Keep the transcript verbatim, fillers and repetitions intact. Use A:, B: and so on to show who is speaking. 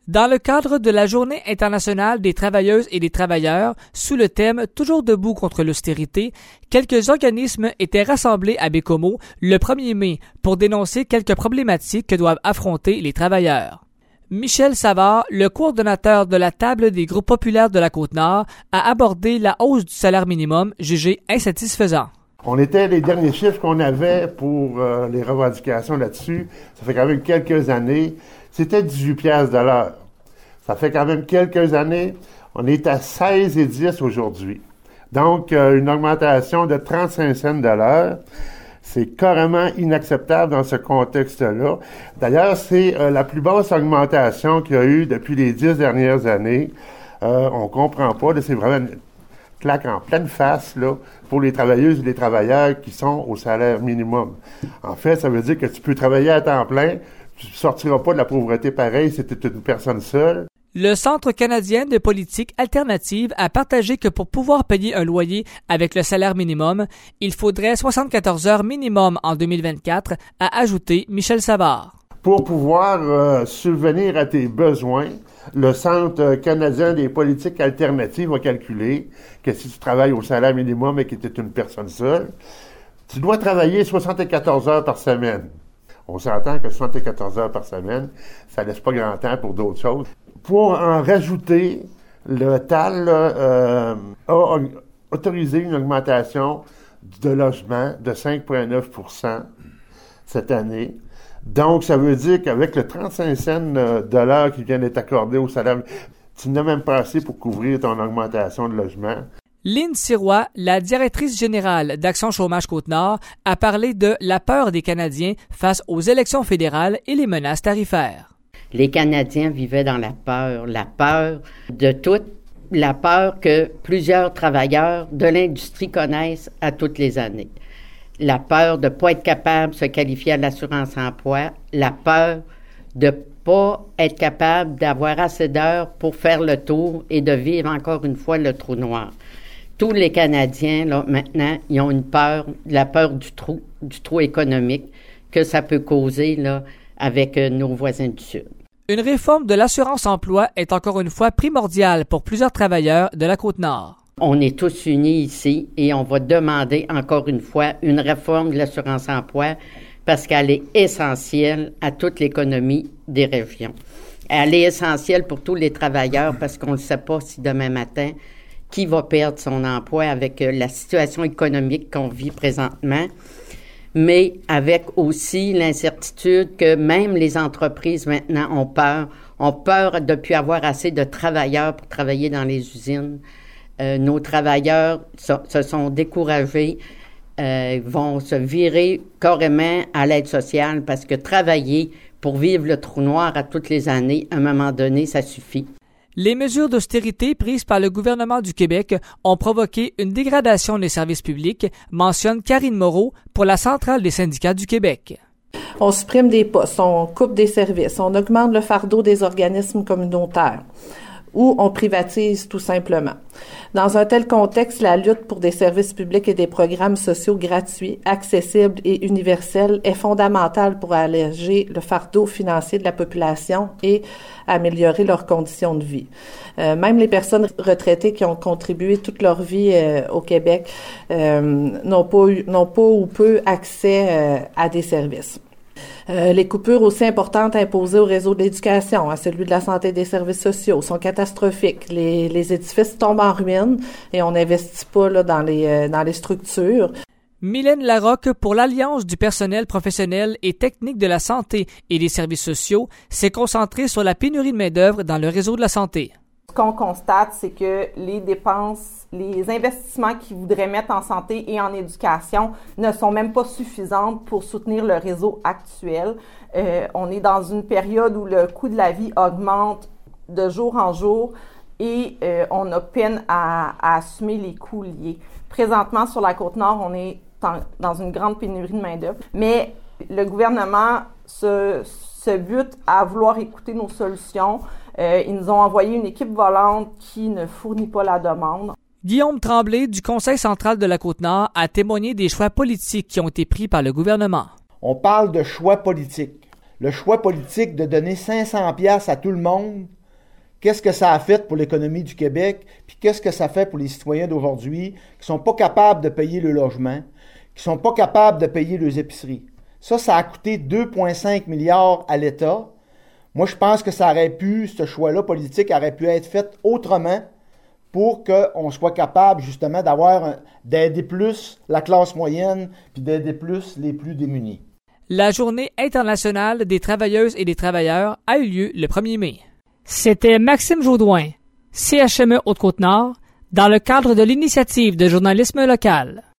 A: Dans le cadre de la Journée internationale des travailleuses et des travailleurs, sous le thème « Toujours debout contre l'austérité », quelques organismes étaient rassemblés à Baie-Comeau le premier mai pour dénoncer quelques problématiques que doivent affronter les travailleurs. Michel Savard, le coordonnateur de la table des groupes populaires de la Côte-Nord, a abordé la hausse du salaire minimum jugée insatisfaisant.
B: On était les derniers chiffres qu'on avait pour euh, les revendications là-dessus. Ça fait quand même quelques années. C'était dix-huit piastres de l'heure. Ça fait quand même quelques années. On est à seize et dix aujourd'hui. Donc, euh, une augmentation de trente-cinq cents de l'heure. C'est carrément inacceptable dans ce contexte-là. D'ailleurs, c'est euh, la plus basse augmentation qu'il y a eu depuis les dix dernières années. Euh, on comprend pas. Là, c'est vraiment une claque en pleine face là, pour les travailleuses et les travailleurs qui sont au salaire minimum. En fait, ça veut dire que tu peux travailler à temps plein, tu ne sortiras pas de la pauvreté pareil si tu es une personne seule.
A: Le Centre canadien de politique alternative a partagé que pour pouvoir payer un loyer avec le salaire minimum, il faudrait soixante-quatorze heures minimum en deux mille vingt-quatre, a ajouté Michel Savard.
B: Pour pouvoir euh, subvenir à tes besoins, le Centre canadien des politiques alternatives a calculé que si tu travailles au salaire minimum et que tu es une personne seule, tu dois travailler soixante-quatorze heures par semaine. On s'entend que soixante-quatorze heures par semaine, ça laisse pas grand temps pour d'autres choses. Pour en rajouter, le T A L euh, a autorisé une augmentation de logement de cinq virgule neuf pour cent cette année. Donc, ça veut dire qu'avec le trente-cinq cents de l'heure qui vient d'être accordé au salaire, tu n'as même pas assez pour couvrir ton augmentation de logement.
A: Lynn Sirois, la directrice générale d'Action Chômage Côte-Nord, a parlé de la peur des Canadiens face aux élections fédérales et les menaces tarifaires.
C: Les Canadiens vivaient dans la peur, la peur de tout, la peur que plusieurs travailleurs de l'industrie connaissent à toutes les années. La peur de ne pas être capable de se qualifier à l'assurance-emploi, la peur de ne pas être capable d'avoir assez d'heures pour faire le tour et de vivre encore une fois le trou noir. Tous les Canadiens, là, maintenant, ils ont une peur, la peur du trou, du trou économique que ça peut causer là, avec euh, nos voisins du Sud.
A: Une réforme de l'assurance-emploi est encore une fois primordiale pour plusieurs travailleurs de la Côte-Nord.
C: On est tous unis ici et on va demander encore une fois une réforme de l'assurance-emploi parce qu'elle est essentielle à toute l'économie des régions. Elle est essentielle pour tous les travailleurs parce qu'on ne sait pas si demain matin, qui va perdre son emploi avec la situation économique qu'on vit présentement, mais avec aussi l'incertitude que même les entreprises maintenant ont peur, ont peur de ne plus avoir assez de travailleurs pour travailler dans les usines. Euh, nos travailleurs so, se sont découragés, euh, vont se virer carrément à l'aide sociale parce que travailler pour vivre le trou noir à toutes les années, à un moment donné, ça suffit.
A: Les mesures d'austérité prises par le gouvernement du Québec ont provoqué une dégradation des services publics, mentionne Karine Moreau pour la Centrale des syndicats du Québec.
D: On supprime des postes, on coupe des services, on augmente le fardeau des organismes communautaires ou on privatise tout simplement. Dans un tel contexte, la lutte pour des services publics et des programmes sociaux gratuits, accessibles et universels est fondamentale pour alléger le fardeau financier de la population et améliorer leurs conditions de vie. Euh, même les personnes retraitées qui ont contribué toute leur vie euh, au Québec euh, n'ont pas eu, n'ont pas ou peu accès euh, à des services. Euh, les coupures aussi importantes imposées au réseau de l'éducation, à celui de la santé et des services sociaux, sont catastrophiques. Les, les édifices tombent en ruine et on n'investit pas là, dans les, euh, dans les structures.
A: Mylène Larocque, pour l'Alliance du personnel professionnel et technique de la santé et des services sociaux, s'est concentrée sur la pénurie de main-d'œuvre dans le réseau de la santé.
E: Ce qu'on constate, c'est que les dépenses, les investissements qu'ils voudraient mettre en santé et en éducation ne sont même pas suffisants pour soutenir le réseau actuel. Euh, on est dans une période où le coût de la vie augmente de jour en jour et euh, on a peine à, à assumer les coûts liés. Présentement, sur la Côte-Nord, on est en, dans une grande pénurie de main-d'œuvre, mais le gouvernement se, se bute à vouloir écouter nos solutions. Euh, ils nous ont envoyé une équipe volante qui ne fournit pas la demande.
A: Guillaume Tremblay du Conseil central de la Côte-Nord a témoigné des choix politiques qui ont été pris par le gouvernement.
F: On parle de choix politiques. Le choix politique de donner cinq cents piastres à tout le monde qu'est-ce que ça a fait pour l'économie du Québec, puis qu'est-ce que ça fait pour les citoyens d'aujourd'hui qui sont pas capables de payer le logement, qui sont pas capables de payer leurs épiceries. Ça, ça a coûté deux virgule cinq milliards à l'État. Moi, je pense que ça aurait pu, ce choix-là politique aurait pu être fait autrement pour qu'on soit capable, justement, d'avoir un, d'aider plus la classe moyenne puis d'aider plus les plus démunis.
A: La Journée internationale des travailleuses et des travailleurs a eu lieu le premier mai. C'était Maxime Jaudoin, C H M E Haute-Côte-Nord, dans le cadre de l'initiative de journalisme local.